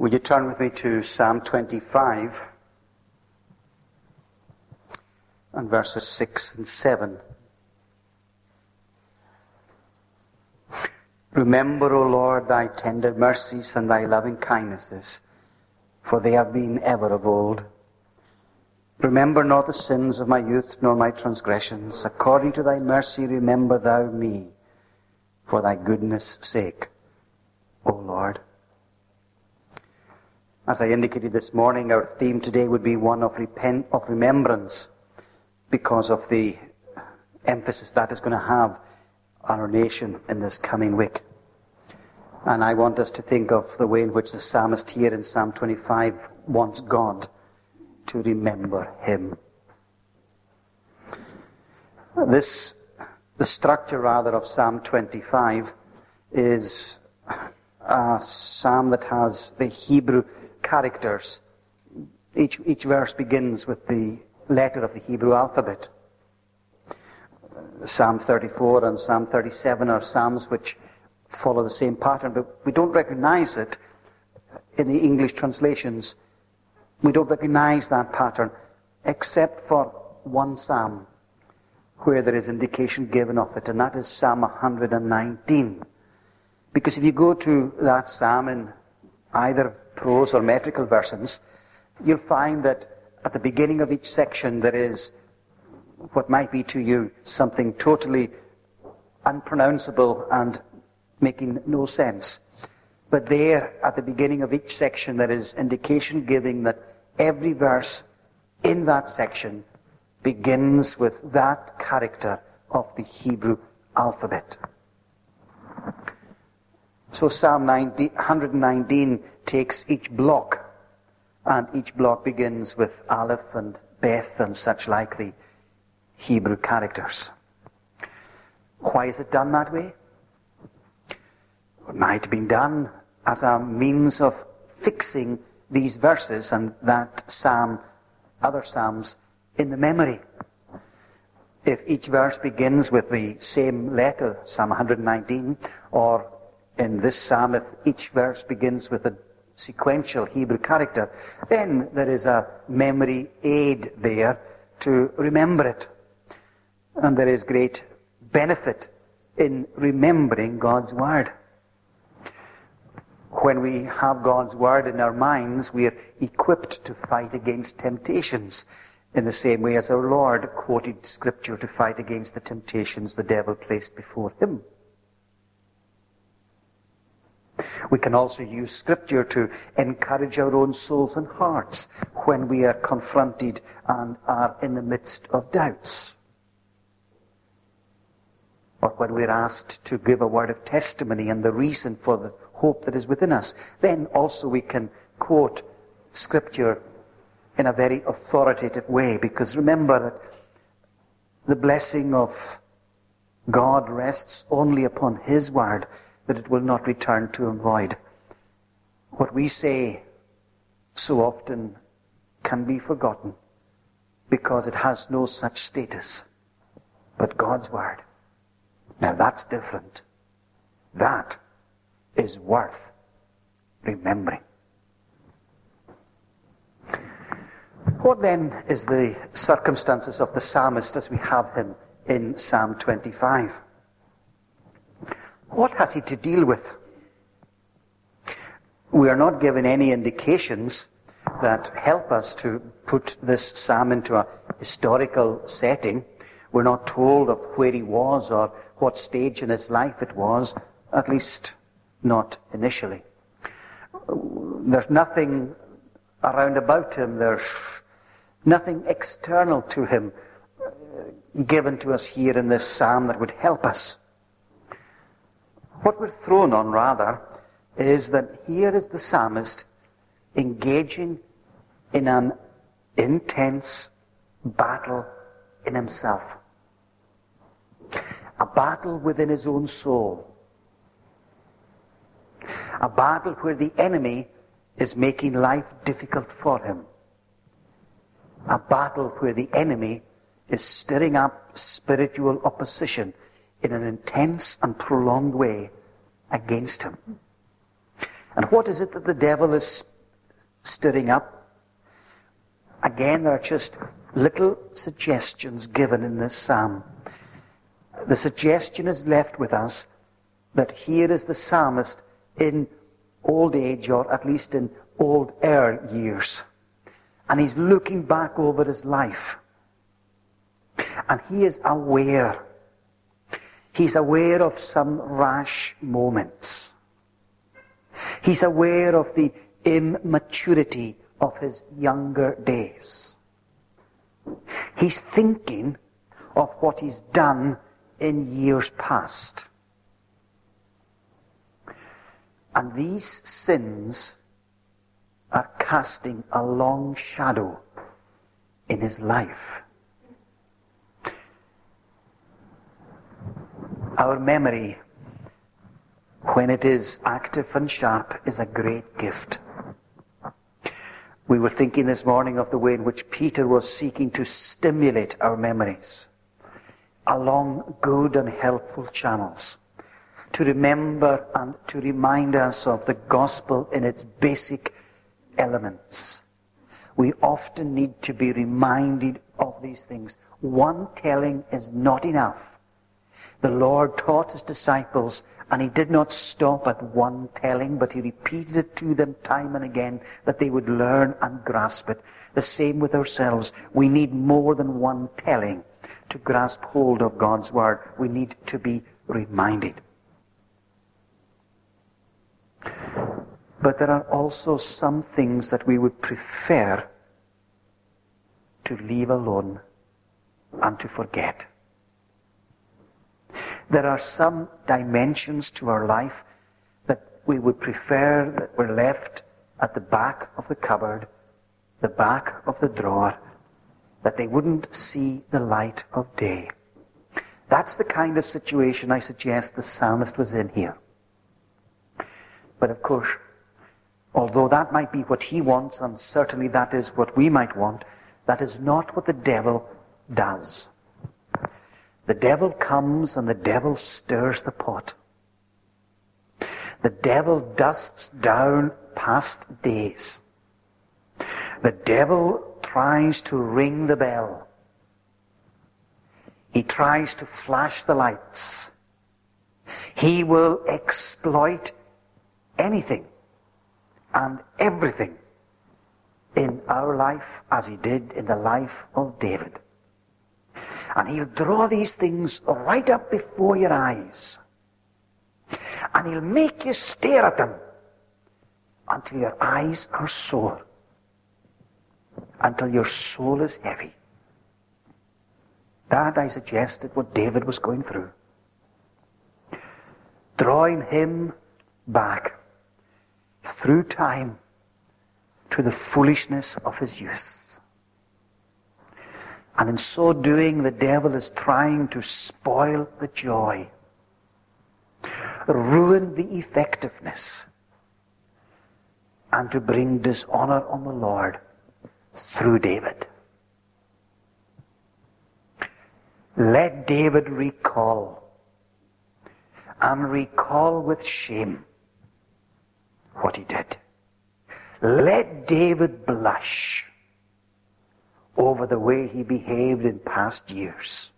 Would you turn with me to Psalm 25 and verses 6 and 7. Remember, O Lord, thy tender mercies and thy loving kindnesses, for they have been ever of old. Remember not the sins of my youth, nor my transgressions. According to thy mercy remember thou me, for thy goodness' sake, O Lord. As I indicated this morning, our theme today would be one of remembrance, because of the emphasis that is going to have on our nation in this coming week. And I want us to think of the way in which the psalmist here in Psalm 25 wants God to remember him. The structure rather of Psalm 25 is a psalm that has the Hebrew characters. Each verse begins with the letter of the Hebrew alphabet. Psalm 34 and Psalm 37 are psalms which follow the same pattern, but we don't recognize it in the English translations. We don't recognize that pattern except for one psalm where there is indication given of it, and that is Psalm 119. Because if you go to that psalm in either prose or metrical versions, you'll find that at the beginning of each section there is what might be to you something totally unpronounceable and making no sense. But there, at the beginning of each section, there is indication giving that every verse in that section begins with that character of the Hebrew alphabet. So Psalm 119 takes each block, and each block begins with Aleph and Beth and such like the Hebrew characters. Why is it done that way? It might have been done as a means of fixing these verses and that psalm, other psalms, in the memory. If each verse begins with the same letter, Psalm 119, or in this psalm, if each verse begins with a sequential Hebrew character, then there is a memory aid there to remember it. And there is great benefit in remembering God's Word. When we have God's Word in our minds, we are equipped to fight against temptations in the same way as our Lord quoted Scripture to fight against the temptations the devil placed before him. We can also use Scripture to encourage our own souls and hearts when we are confronted and are in the midst of doubts. Or when we're asked to give a word of testimony and the reason for the hope that is within us, then also we can quote Scripture in a very authoritative way, because remember that the blessing of God rests only upon His Word, that it will not return to Him void. What we say so often can be forgotten because it has no such status. But God's Word, now that's different. That is worth remembering. What then is the circumstances of the psalmist as we have him in Psalm 25? What has he to deal with? We are not given any indications that help us to put this psalm into a historical setting. We're not told of where he was or what stage in his life it was, at least not initially. There's nothing around about him. There's nothing external to him given to us here in this psalm that would help us. What we're thrown on, rather, is that here is the psalmist engaging in an intense battle in himself. A battle within his own soul. A battle where the enemy is making life difficult for him. A battle where the enemy is stirring up spiritual opposition in an intense and prolonged way against him. And what is it that the devil is stirring up. Again, there are just little suggestions given in this psalm. The suggestion is left with us that here is the psalmist in old age, or at least in older years. And he's looking back over his life. And he is aware. He's aware of some rash moments. He's aware of the immaturity of his younger days. He's thinking of what he's done in years past. And these sins are casting a long shadow in his life. Our memory, when it is active and sharp, is a great gift. We were thinking this morning of the way in which Peter was seeking to stimulate our memories along good and helpful channels, to remember and to remind us of the gospel in its basic elements. We often need to be reminded of these things. One telling is not enough. The Lord taught his disciples, and he did not stop at one telling, but he repeated it to them time and again, that they would learn and grasp it. The same with ourselves. We need more than one telling to grasp hold of God's word. We need to be reminded. But there are also some things that we would prefer to leave alone and to forget. There are some dimensions to our life that we would prefer that were left at the back of the cupboard, the back of the drawer, that they wouldn't see the light of day. That's the kind of situation I suggest the psalmist was in here. But of course, although that might be what he wants, and certainly that is what we might want, that is not what the devil does. The devil comes and the devil stirs the pot. The devil dusts down past days. The devil tries to ring the bell. He tries to flash the lights. He will exploit anything and everything in our life as he did in the life of David. And he'll draw these things right up before your eyes. And he'll make you stare at them until your eyes are sore. Until your soul is heavy. That, I suggested, what David was going through. Drawing him back through time to the foolishness of his youth. And in so doing, the devil is trying to spoil the joy, ruin the effectiveness, and to bring dishonor on the Lord through David. Let David recall, and recall with shame, what he did. Let David blush over the way he behaved in past years.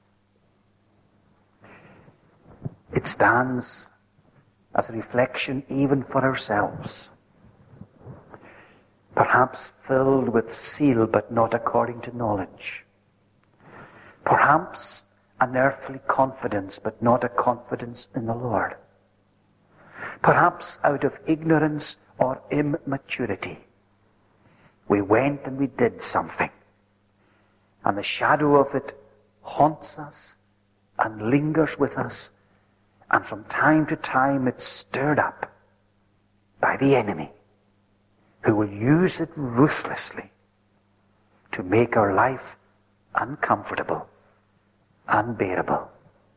It stands as a reflection even for ourselves. Perhaps filled with zeal, but not according to knowledge. Perhaps an earthly confidence, but not a confidence in the Lord. Perhaps out of ignorance or immaturity, we went and we did something. And the shadow of it haunts us and lingers with us. And from time to time it's stirred up by the enemy, who will use it ruthlessly to make our life uncomfortable, unbearable.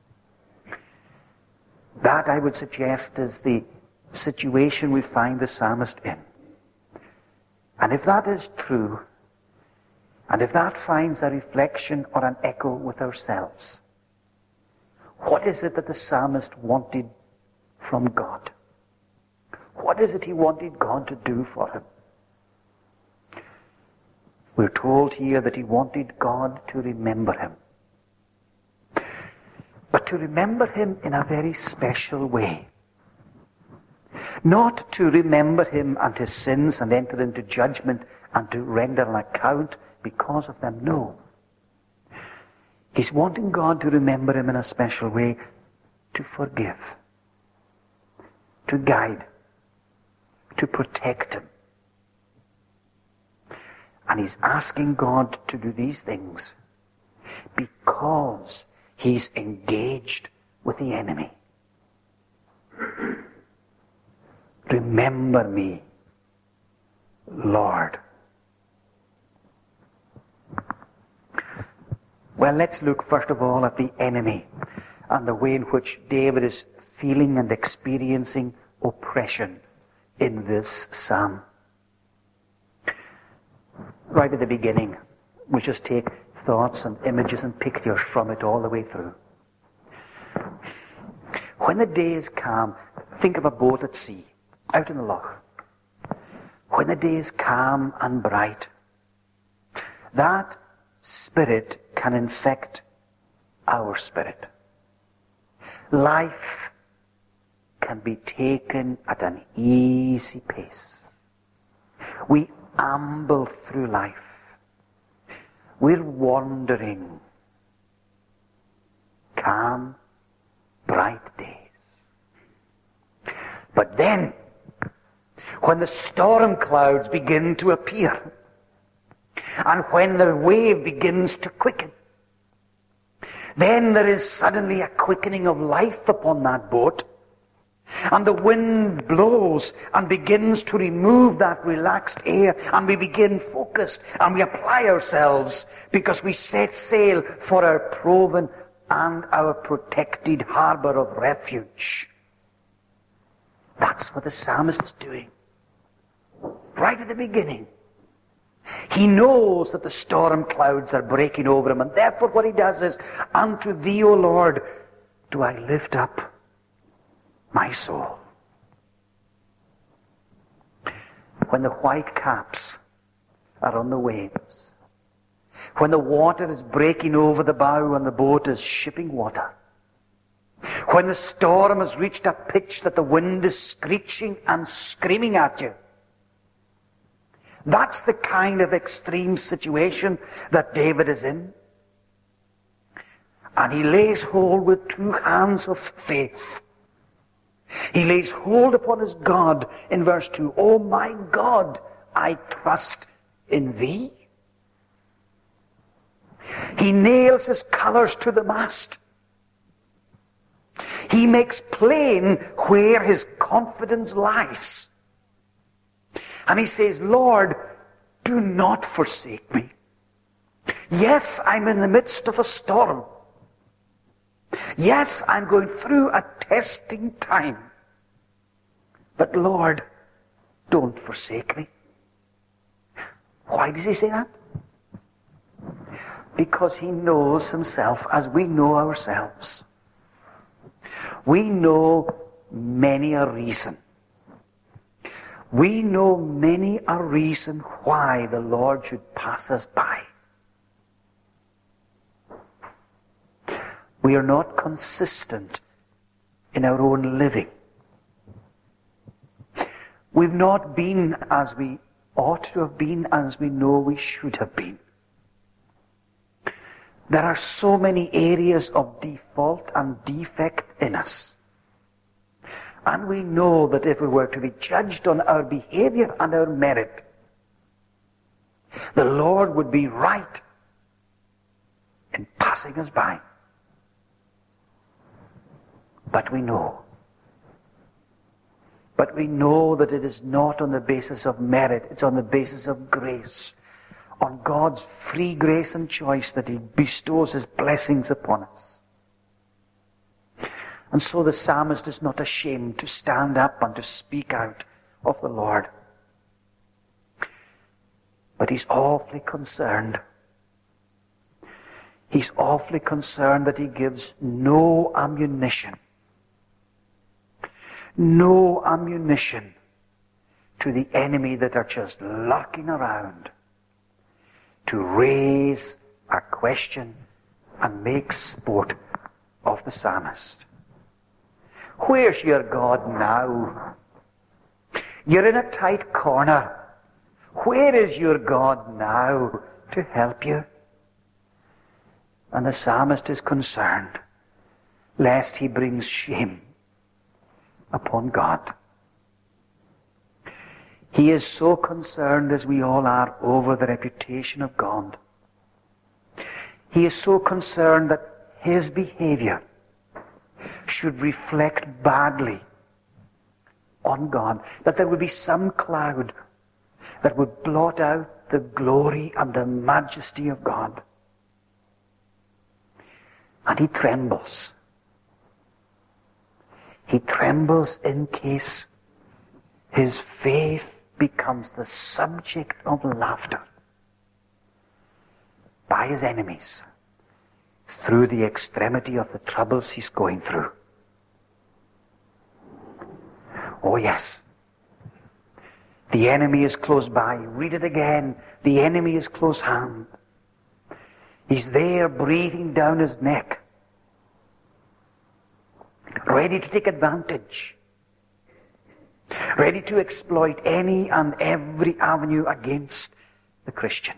That, I would suggest, is the situation we find the psalmist in. And if that is true, and if that finds a reflection or an echo with ourselves, what is it that the psalmist wanted from God? What is it he wanted God to do for him? We're told here that he wanted God to remember him. But to remember him in a very special way. Not to remember him and his sins and enter into judgment and to render an account because of them. No. He's wanting God to remember him in a special way, to forgive, to guide, to protect him. And he's asking God to do these things because he's engaged with the enemy. Remember me, Lord. Well, let's look first of all at the enemy and the way in which David is feeling and experiencing oppression in this psalm. Right at the beginning, we just take thoughts and images and pictures from it all the way through. When the day is calm, think of a boat at sea, out in the loch. When the day is calm and bright, that spirit can infect our spirit. Life can be taken at an easy pace. We amble through life. We're wandering. Calm, bright days. But then, when the storm clouds begin to appear, and when the wave begins to quicken, then there is suddenly a quickening of life upon that boat, and the wind blows and begins to remove that relaxed air, and we begin focused, and we apply ourselves because we set sail for our proven and our protected harbour of refuge. That's what the psalmist is doing. Right at the beginning. He knows that the storm clouds are breaking over him, and therefore what he does is, unto thee, O Lord, do I lift up my soul. When the white caps are on the waves, when the water is breaking over the bow and the boat is shipping water, when the storm has reached a pitch that the wind is screeching and screaming at you, that's the kind of extreme situation that David is in. And he lays hold with two hands of faith. He lays hold upon his God in verse 2. Oh my God, I trust in thee. He nails his colours to the mast. He makes plain where his confidence lies. And he says, Lord, do not forsake me. Yes, I'm in the midst of a storm. Yes, I'm going through a testing time. But Lord, don't forsake me. Why does he say that? Because he knows himself as we know ourselves. We know many a reason. We know many a reason why the Lord should pass us by. We are not consistent in our own living. We've not been as we ought to have been, as we know we should have been. There are so many areas of default and defect in us. And we know that if we were to be judged on our behavior and our merit, the Lord would be right in passing us by. But we know that it is not on the basis of merit, it's on the basis of grace, on God's free grace and choice that he bestows his blessings upon us. And so the psalmist is not ashamed to stand up and to speak out of the Lord. But he's awfully concerned. He's awfully concerned that he gives no ammunition to the enemy that are just lurking around, to raise a question and make sport of the psalmist. Where's your God now? You're in a tight corner. Where is your God now to help you? And the psalmist is concerned lest he brings shame upon God. He is so concerned, as we all are, over the reputation of God. He is so concerned that his behavior should reflect badly on God, that there would be some cloud that would blot out the glory and the majesty of God. And he trembles. He trembles in case his faith becomes the subject of laughter by his enemies through the extremity of the troubles he's going through. Oh yes, the enemy is close by. Read it again. The enemy is close hand. He's there breathing down his neck, ready to take advantage, ready to exploit any and every avenue against the Christian.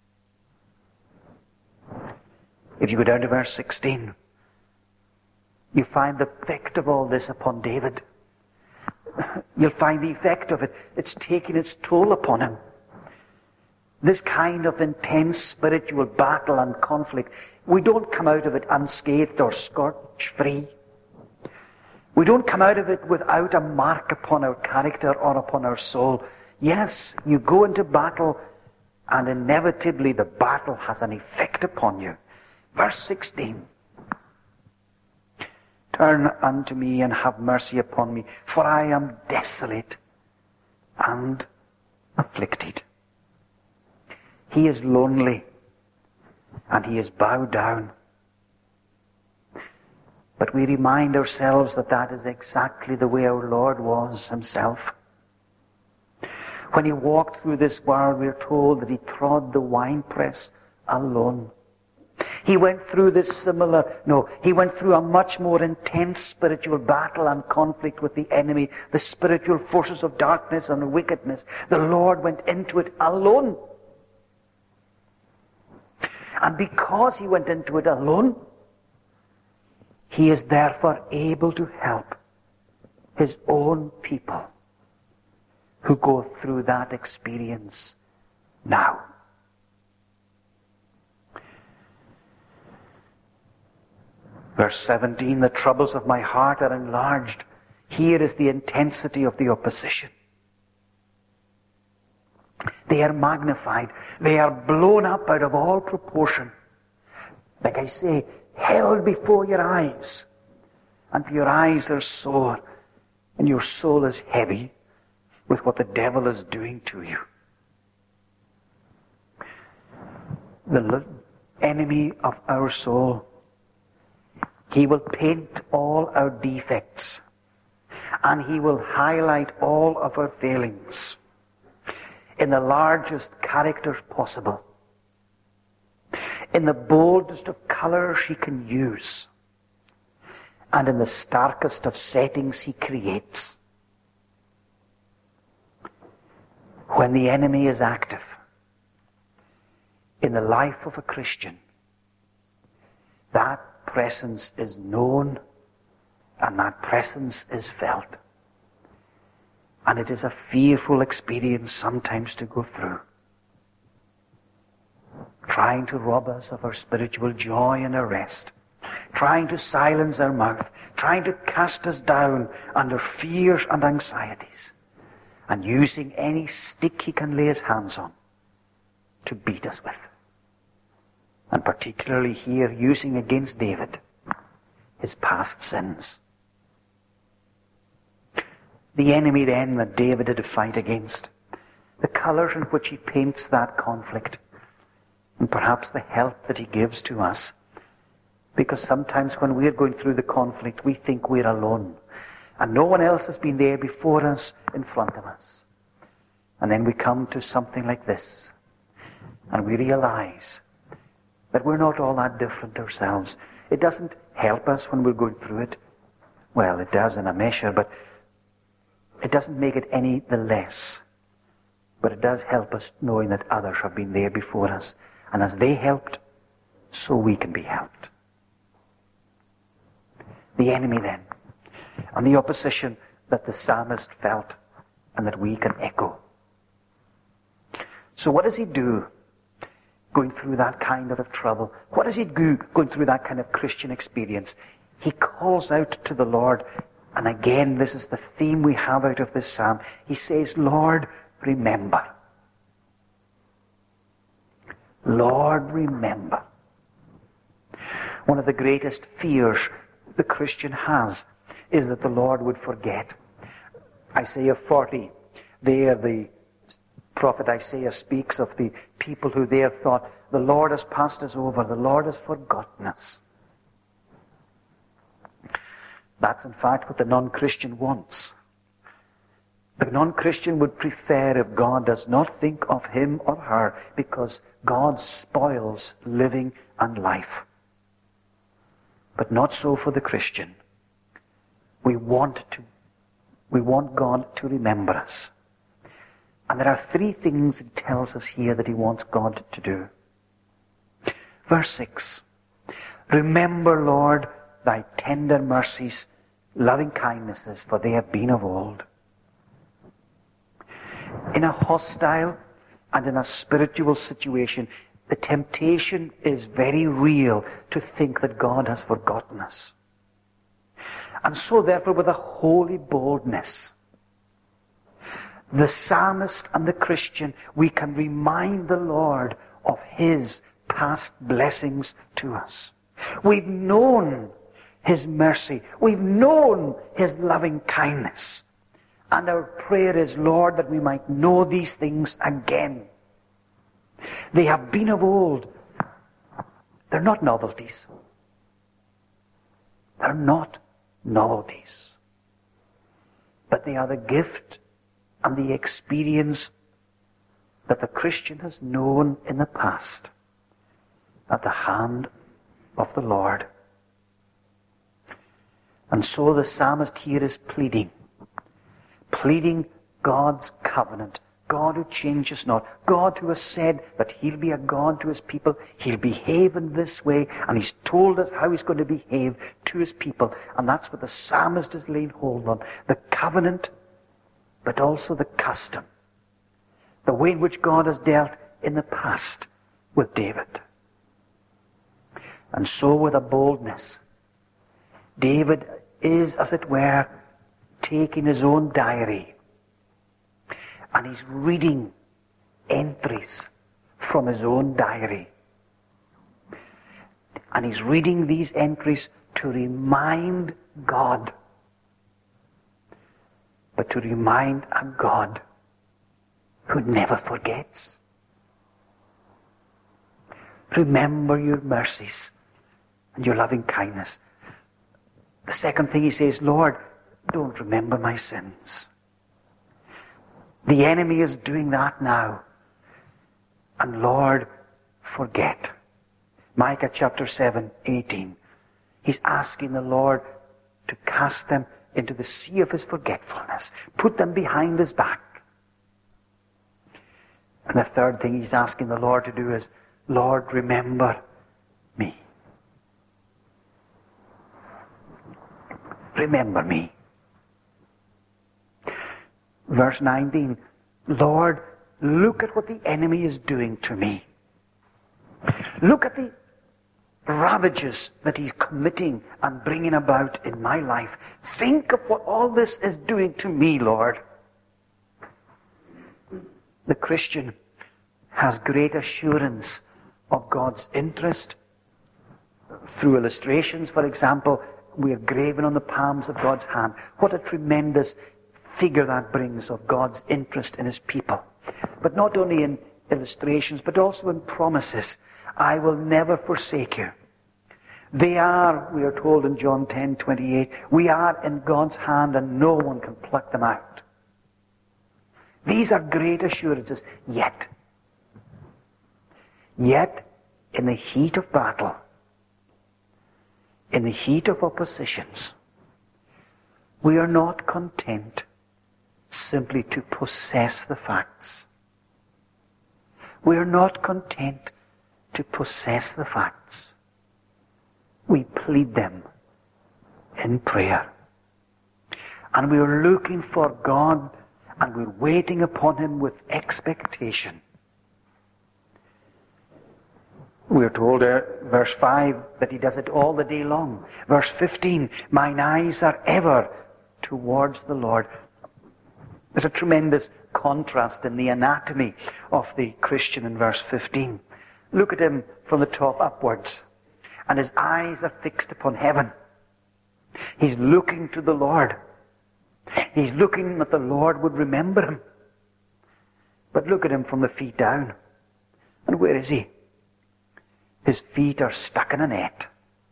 If you go down to verse 16, you find the effect of all this upon David. You'll find the effect of it. It's taking its toll upon him. This kind of intense spiritual battle and conflict, we don't come out of it unscathed or scorch-free. We don't come out of it without a mark upon our character or upon our soul. Yes, you go into battle, and inevitably the battle has an effect upon you. Verse 16. Turn unto me and have mercy upon me, for I am desolate and afflicted. He is lonely and he is bowed down. But we remind ourselves that that is exactly the way our Lord was himself. When he walked through this world, we are told that he trod the winepress alone. He went through he went through a much more intense spiritual battle and conflict with the enemy, the spiritual forces of darkness and wickedness. The Lord went into it alone. And because he went into it alone, he is therefore able to help his own people who go through that experience now. Verse 17, the troubles of my heart are enlarged. Here is the intensity of the opposition. They are magnified. They are blown up out of all proportion. Like I say, held before your eyes. And your eyes are sore, and your soul is heavy with what the devil is doing to you. The enemy of our soul, he will paint all our defects, and he will highlight all of our failings in the largest characters possible, in the boldest of colors he can use, and in the starkest of settings he creates. When the enemy is active in the life of a Christian, that presence is known and that presence is felt. And it is a fearful experience sometimes to go through, trying to rob us of our spiritual joy and our rest, trying to silence our mouth, trying to cast us down under fears and anxieties, and using any stick he can lay his hands on to beat us with. And particularly here, using against David his past sins. The enemy then that David had to fight against, the colours in which he paints that conflict, and perhaps the help that he gives to us. Because sometimes when we're going through the conflict, we think we're alone, and no one else has been there before us, in front of us. And then we come to something like this. And we realize that we're not all that different ourselves. It doesn't help us when we're going through it. Well, it does in a measure, but it doesn't make it any the less. But it does help us knowing that others have been there before us. And as they helped, so we can be helped. The enemy then, and the opposition that the psalmist felt and that we can echo. So what does he do going through that kind of trouble? What does he do going through that kind of Christian experience? He calls out to the Lord. And again, this is the theme we have out of this psalm. He says, Lord, remember. Lord, remember. One of the greatest fears the Christian has is that the Lord would forget. Isaiah 40, there the prophet Isaiah speaks of the people who there thought, the Lord has passed us over, the Lord has forgotten us. That's in fact what the non-Christian wants. The non-Christian would prefer if God does not think of him or her, because God spoils living and life. But not so for the Christian. We want God to remember us. And there are three things it tells us here that he wants God to do. Verse 6. Remember, Lord, thy tender mercies, loving kindnesses, for they have been of old. In a hostile and in a spiritual situation, the temptation is very real to think that God has forgotten us. And so therefore, with a holy boldness, the psalmist and the Christian, we can remind the Lord of his past blessings to us. We've known his mercy. We've known his loving kindness. And our prayer is, Lord, that we might know these things again. They have been of old. They're not novelties. They're not novelties. But they are the gift and the experience that the Christian has known in the past at the hand of the Lord. And so the psalmist here is pleading God's covenant, God who changes not, God who has said that he'll be a God to his people, he'll behave in this way, and he's told us how he's going to behave to his people. And that's what the psalmist is laying hold on. The covenant, but also the custom. The way in which God has dealt in the past with David. And so with a boldness, David is, as it were, taking his own diary, and he's reading entries from his own diary. And he's reading these entries to remind God, but to remind a God who never forgets. Remember your mercies and your loving kindness. The second thing he says, Lord, don't remember my sins. The enemy is doing that now. And Lord, forget. Micah chapter 7:18. He's asking the Lord to cast them into the sea of his forgetfulness. Put them behind his back. And the third thing he's asking the Lord to do is, Lord, remember me. Remember me. Verse 19, Lord, look at what the enemy is doing to me. Look at the ravages that he's committing and bringing about in my life. Think of what all this is doing to me, Lord. The Christian has great assurance of God's interest. Through illustrations, for example, we are graven on the palms of God's hand. What a tremendous figure that brings of God's interest in his people. But not only in illustrations, but also in promises. I will never forsake you. They are, we are told in John 10:28, we are in God's hand and no one can pluck them out. These are great assurances. Yet, Yet, in the heat of battle, in the heat of oppositions, we are not content simply to possess the facts. We are not content to possess the facts. We plead them in prayer. And we are looking for God, and we're waiting upon Him with expectation. We're told, verse 5, that He does it all the day long. Verse 15, mine eyes are ever towards the Lord. There's a tremendous contrast in the anatomy of the Christian in verse 15. Look at him from the top upwards, and his eyes are fixed upon heaven. He's looking to the Lord. He's looking that the Lord would remember him. But look at him from the feet down. And where is he? His feet are stuck in a net.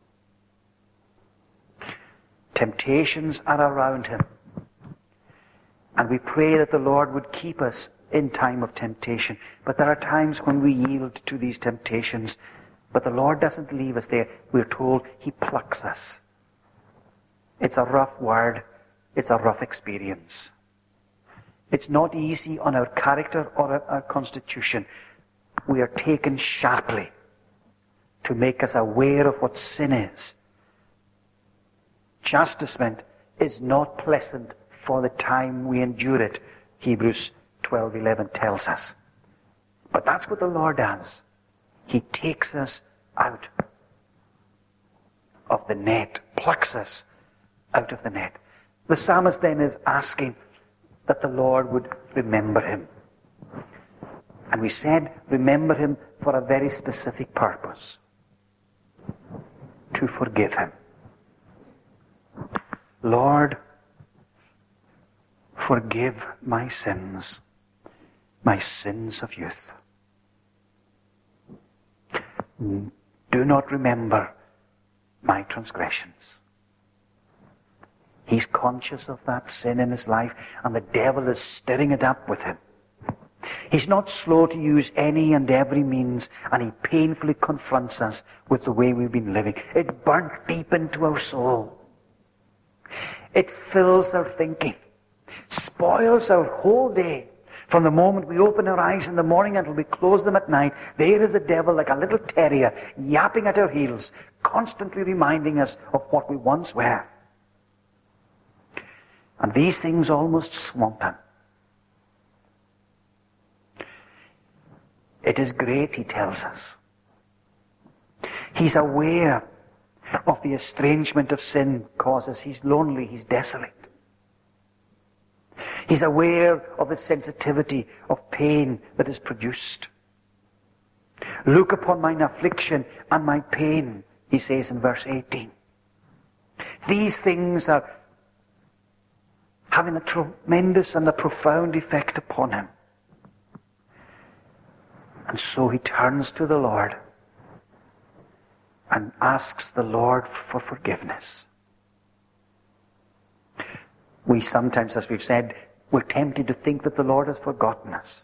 Temptations are around him. And we pray that the Lord would keep us in time of temptation. But there are times when we yield to these temptations. But the Lord doesn't leave us there. We're told He plucks us. It's a rough word. It's a rough experience. It's not easy on our character or our constitution. We are taken sharply to make us aware of what sin is. Chastisement is not pleasant for the time we endure it, Hebrews 12:11 tells us. But that's what the Lord does. He takes us out of the net, plucks us out of the net. The psalmist then is asking that the Lord would remember him. And we said, remember him for a very specific purpose. To forgive him. Lord, forgive my sins of youth. Do not remember my transgressions. He's conscious of that sin in his life, and the devil is stirring it up with him. He's not slow to use any and every means, and he painfully confronts us with the way we've been living. It burnt deep into our soul. It fills our thinking, spoils our whole day. From the moment we open our eyes in the morning until we close them at night, there is the devil like a little terrier yapping at our heels, constantly reminding us of what we once were. And these things almost swamp him. It is great, he tells us. He's aware of the estrangement of sin causes. He's lonely, he's desolate. He's aware of the sensitivity of pain that is produced. Look upon mine affliction and my pain, he says in verse 18. These things are having a tremendous and a profound effect upon him. And so he turns to the Lord and asks the Lord for forgiveness. We sometimes, as we've said, we're tempted to think that the Lord has forgotten us.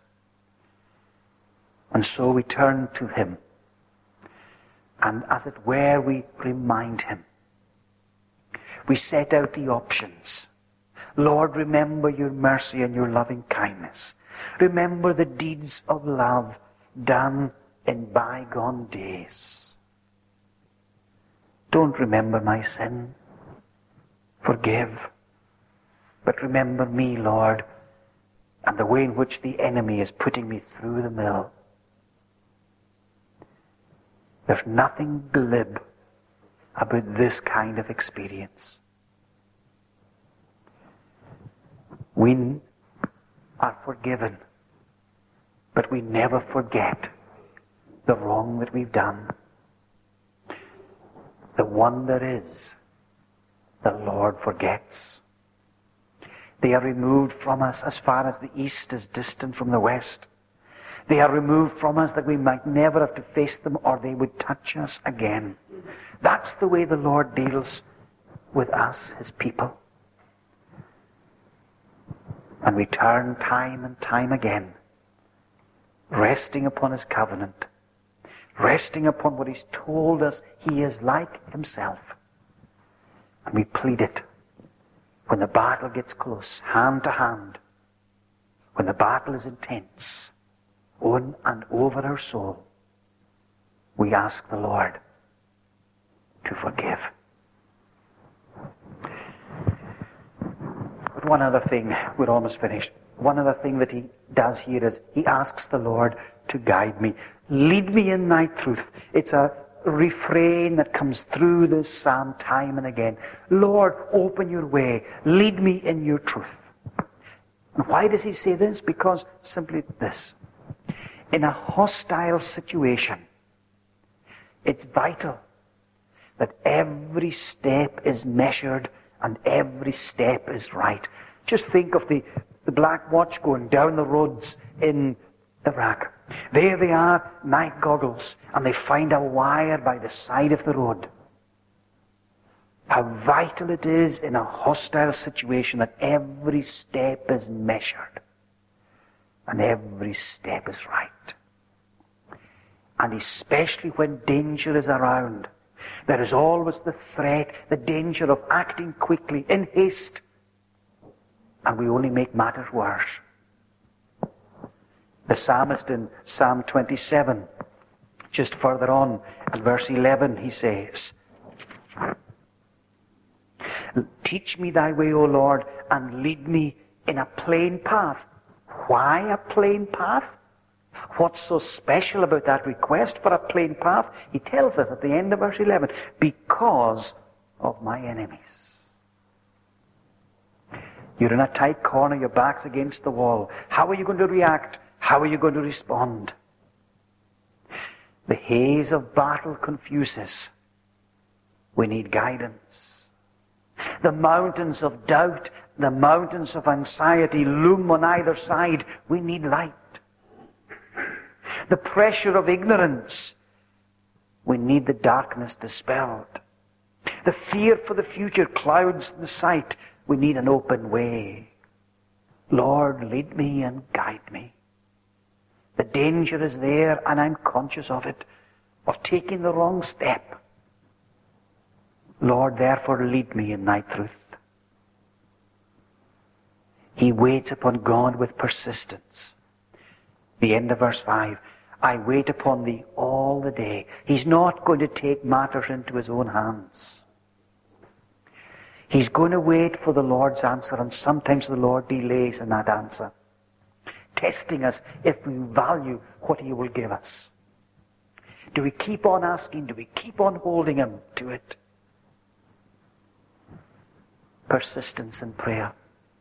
And so we turn to him. And as it were, we remind him. We set out the options. Lord, remember your mercy and your loving kindness. Remember the deeds of love done in bygone days. Don't remember my sin. Forgive. But remember me, Lord, and the way in which the enemy is putting me through the mill. There's nothing glib about this kind of experience. We are forgiven, but we never forget the wrong that we've done. The wonder is, the Lord forgets. They are removed from us as far as the east is distant from the west. They are removed from us that we might never have to face them or they would touch us again. That's the way the Lord deals with us, his people. And we turn time and time again, resting upon his covenant, resting upon what he's told us he is like himself. And we plead it when the battle gets close, hand to hand, when the battle is intense, on and over our soul. We ask the Lord to forgive. But one other thing, we're almost finished. One other thing that he does here is he asks the Lord to guide me. Lead me in thy truth. It's a refrain that comes through this psalm time and again. Lord, open your way. Lead me in your truth. And why does he say this? Because simply this. In a hostile situation, it's vital that every step is measured and every step is right. Just think of the Black Watch going down the roads in Iraq. There they are, night goggles, and they find a wire by the side of the road. How vital it is in a hostile situation that every step is measured and every step is right. And especially when danger is around, there is always the threat, the danger of acting quickly, in haste, and we only make matters worse. The psalmist in Psalm 27, just further on, in verse 11, he says, Teach me thy way, O Lord, and lead me in a plain path. Why a plain path? What's so special about that request for a plain path? He tells us at the end of verse 11, because of my enemies. You're in a tight corner, your back's against the wall. How are you going to react? How are you going to respond? The haze of battle confuses. We need guidance. The mountains of doubt, the mountains of anxiety loom on either side. We need light. The pressure of ignorance, we need the darkness dispelled. The fear for the future clouds the sight. We need an open way. Lord, lead me and guide me. The danger is there, and I'm conscious of it, of taking the wrong step. Lord, therefore lead me in thy truth. He waits upon God with persistence. The end of verse 5, I wait upon thee all the day. He's not going to take matters into his own hands. He's going to wait for the Lord's answer, and sometimes the Lord delays in that answer, testing us if we value what he will give us. Do we keep on asking? Do we keep on holding him to it? Persistence in prayer.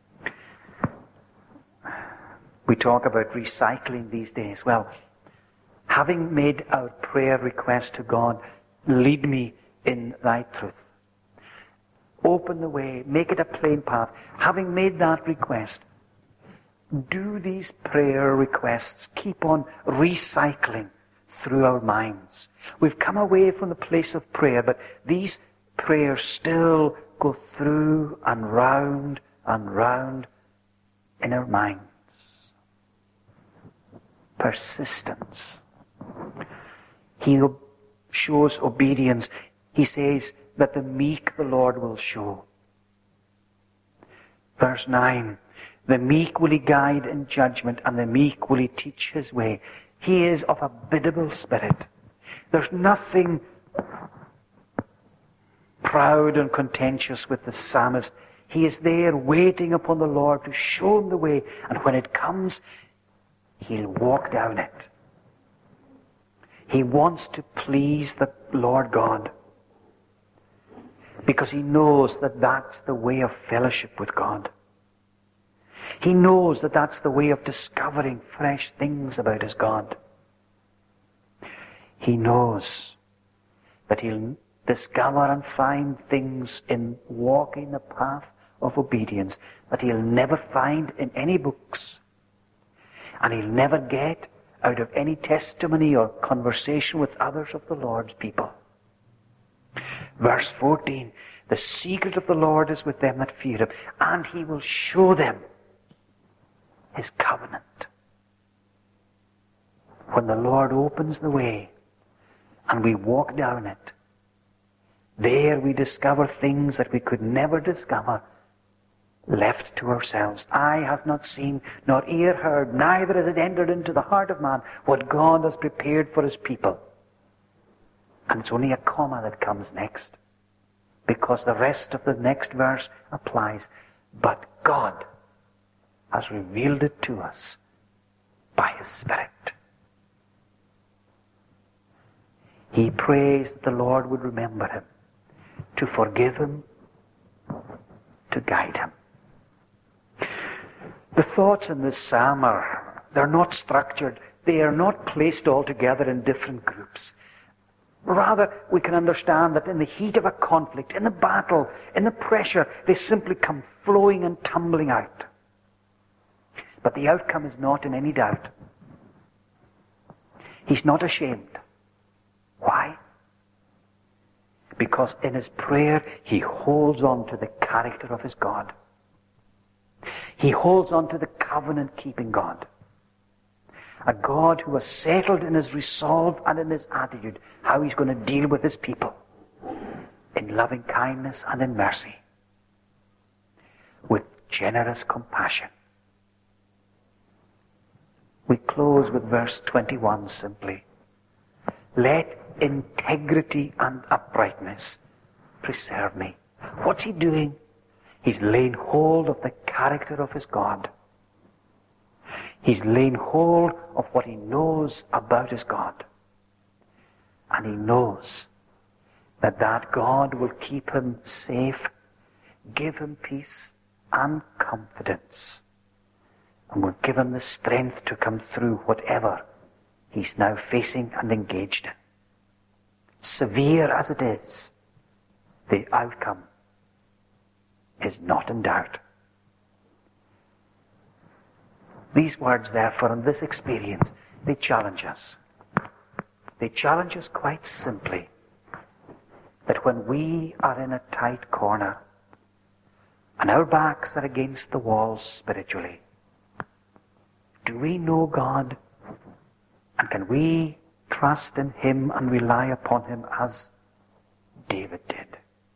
We talk about recycling these days. Well, having made our prayer request to God, lead me in thy truth. Open the way, make it a plain path. Having made that request, do these prayer requests keep on recycling through our minds. We've come away from the place of prayer, but these prayers still go through and round in our minds. Persistence. He shows obedience. He says that the meek the Lord will show. Verse 9, the meek will he guide in judgment, and the meek will he teach his way. He is of a biddable spirit. There's nothing proud and contentious with the psalmist. He is there waiting upon the Lord to show him the way, and when it comes, he'll walk down it. He wants to please the Lord God, because he knows that that's the way of fellowship with God. He knows that that's the way of discovering fresh things about his God. He knows that he'll discover and find things in walking the path of obedience that he'll never find in any books, and he'll never get out of any testimony or conversation with others of the Lord's people. Verse 14, the secret of the Lord is with them that fear him, and he will show them his covenant. When the Lord opens the way, and we walk down it, there we discover things that we could never discover left to ourselves. Eye has not seen, nor ear heard, neither has it entered into the heart of man what God has prepared for his people. And it's only a comma that comes next, because the rest of the next verse applies. But God has revealed it to us by his Spirit. He prays that the Lord would remember him, to forgive him, to guide him. The thoughts in this psalm they're not structured. They are not placed all together in different groups. Rather, we can understand that in the heat of a conflict, in the battle, in the pressure, they simply come flowing and tumbling out. But the outcome is not in any doubt. He's not ashamed. Why? Because in his prayer, he holds on to the character of his God. He holds on to the covenant-keeping God. A God who has settled in his resolve and in his attitude how he's going to deal with his people in loving kindness and in mercy, with generous compassion. We close with verse 21 simply. Let integrity and uprightness preserve me. What's he doing? He's laying hold of the character of his God. He's laying hold of what he knows about his God. And he knows that that God will keep him safe, give him peace and confidence, and will give him the strength to come through whatever he's now facing and engaged in. Severe as it is, the outcome is not in doubt. These words, therefore, and this experience, they challenge us. They challenge us quite simply that when we are in a tight corner and our backs are against the walls spiritually, do we know God? And can we trust in him and rely upon him as David did?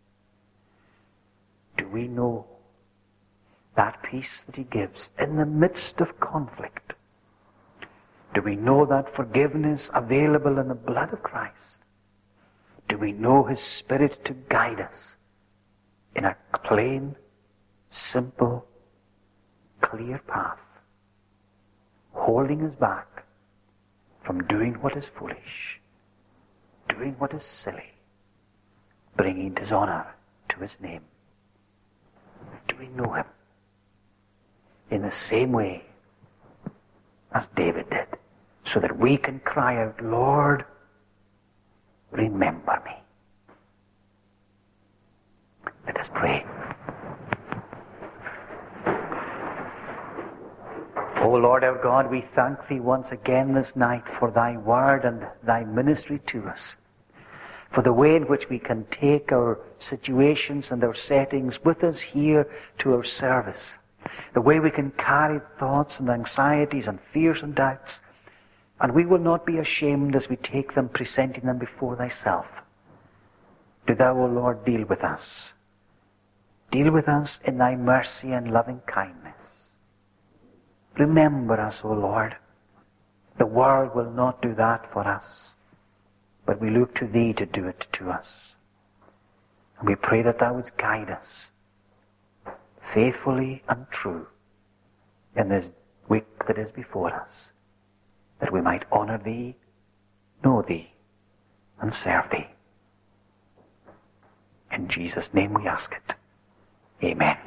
Do we know that peace that he gives in the midst of conflict? Do we know that forgiveness available in the blood of Christ? Do we know his Spirit to guide us in a plain, simple, clear path, holding us back from doing what is foolish, doing what is silly, bringing dishonor to his name? Do we know him in the same way as David did, so that we can cry out, Lord, remember me? Let us pray. O Lord our God, we thank thee once again this night for thy word and thy ministry to us, for the way in which we can take our situations and our settings with us here to our service, the way we can carry thoughts and anxieties and fears and doubts, and we will not be ashamed as we take them, presenting them before thyself. Do thou, O Lord, deal with us. Deal with us in thy mercy and loving kindness. Remember us, O Lord. The world will not do that for us, but we look to thee to do it to us. And we pray that thou wouldst guide us faithfully and true in this week that is before us, that we might honor thee, know thee, and serve thee. In Jesus' name we ask it. Amen.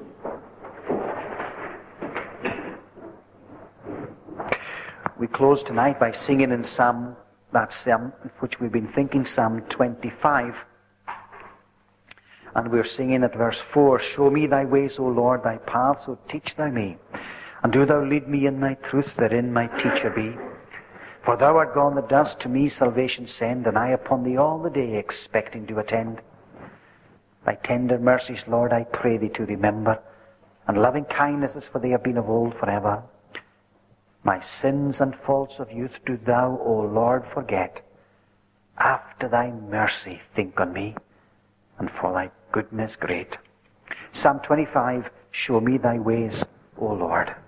We close tonight by singing in Psalm which we've been thinking, Psalm 25. And we're singing at verse 4, Show me thy ways, O Lord, thy paths, so teach thou me. And do thou lead me in thy truth, therein my teacher be. For thou art gone that dost to me salvation send, and I upon thee all the day expecting to attend. Thy tender mercies, Lord, I pray thee to remember, and loving kindnesses for they have been of old forever. My sins and faults of youth do thou, O Lord, forget, after thy mercy think on me, and for thy goodness great. Psalm 25, show me thy ways, O Lord.